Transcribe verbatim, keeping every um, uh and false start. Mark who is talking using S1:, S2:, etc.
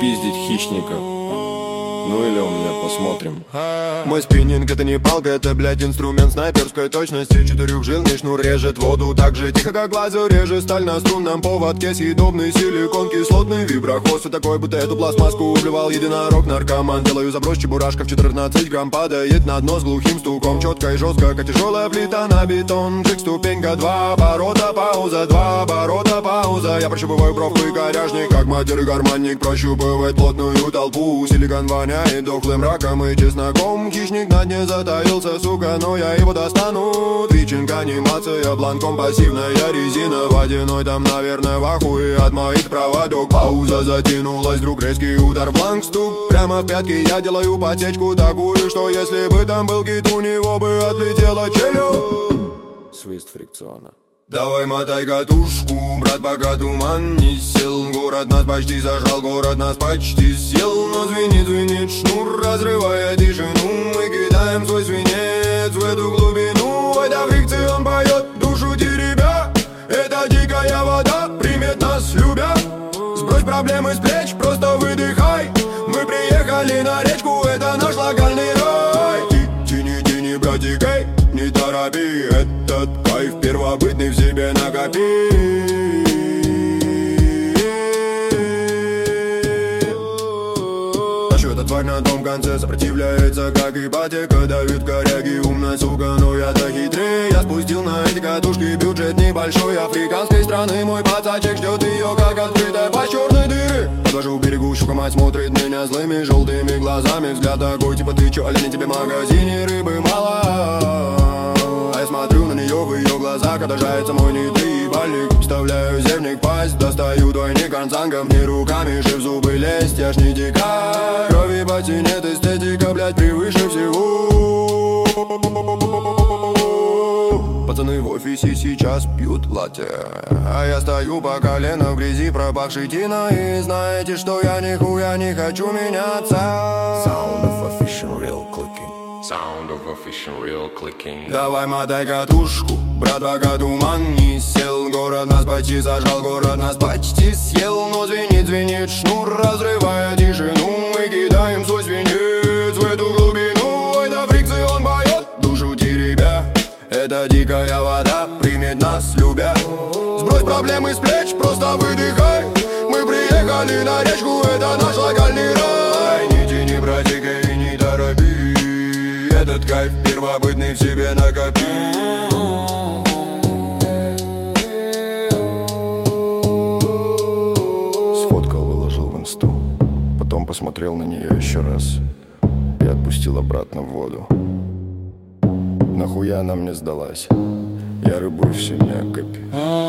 S1: спиздить хищников. Ну или у меня, посмотрим.
S2: Мой спиннинг это не палка, это, блядь, инструмент снайперской точности. Четырехжильный шнур режет воду так же тихо, как глазу режет сталь на струнном поводке. Съедобный силикон, кислотный виброхвост. Такой, будто эту пластмасску убивал единорог наркоман. Делаю заброс, чебурашка в четырнадцать грамм падает на дно с глухим стуком. Четко и жестко, как тяжелая плита на бетон. Шик, ступенька, два оборота, пауза, два оборота, пауза. Я прощупываю бровку и коряжник, как матер и гармонник прощупывает плотную толпу. Силикон воняет дохлым раком и чесноком. Хищник на дне затаился, сука, но я его достану. Твичинг, анимация, бланком пассивная резина. Водяной там, наверное, в ахуе от моих проводок. Пауза затянулась, вдруг резкий удар, бланк, стук прямо в пятки. Я делаю подсечку такую, что если бы там был гид, у него бы отлетела челюсть.
S1: Свист фрикциона.
S2: Давай мотай катушку, брат, пока туман не сел. Город нас почти зажал, город нас почти съел. Но звенит, звенит шнур, разрывая тишину. Мы кидаем свой свинец в эту глубину. Это фрикцион поет, душу теребя. Это дикая вода, примет нас любя. Сбрось проблемы с плеч, просто выдыхай. Мы приехали на речку, это наш локальный рай. Тяни, тяни, братик, эй, не торопи. Этот кайф первобытный в себе накопи. Эта тварь на том конце сопротивляется, как ипотека. Давит коряги, умная сука, но я-то хитрее. Я спустил на эти катушки бюджет небольшой африканской страны. Мой пацачек ждет ее, как открытая пасть черной дыры. Подвожу к берегу, щука мать смотрит меня злыми желтыми глазами. Взгляд такой, типа ты чё, олень, тебе в магазине рыбы мало. А я смотрю на нее, в ее глазах отражается мой недоебальник. Вставляю зерник в пасть, достаю двойник концангом. Не руками же в зубы лезть, я ж не дикарь. Крови по нет, эстетика, блядь, превыше всего. Пацаны в офисе сейчас пьют латте, а я стою по колено в грязи, пропахшей тиной. И знаете, что я нихуя не хочу меняться.
S1: Sound of official real clicking. Sound of official real clicking.
S2: Давай мотай катушку, брат, пока туман не сел. Город нас почти зажал, город нас почти съел. Но звенит, звенит шнур, разрывая тишину. Мы кидаем свой свинец в эту глубину. Это фрикцион поет, душу теребя. Это дикая вода, примет нас любя. Сбрось проблемы с плеч, просто выдыхай. Мы приехали на речку, это наш локальный рай. Не тяни, братик, и не торопи. Этот кайф первобытный в себе накопи.
S1: Сфоткал, выложил в инсту. Потом посмотрел на нее еще раз и отпустил обратно в воду. Нахуя она мне сдалась? Я рыбу в семье копи.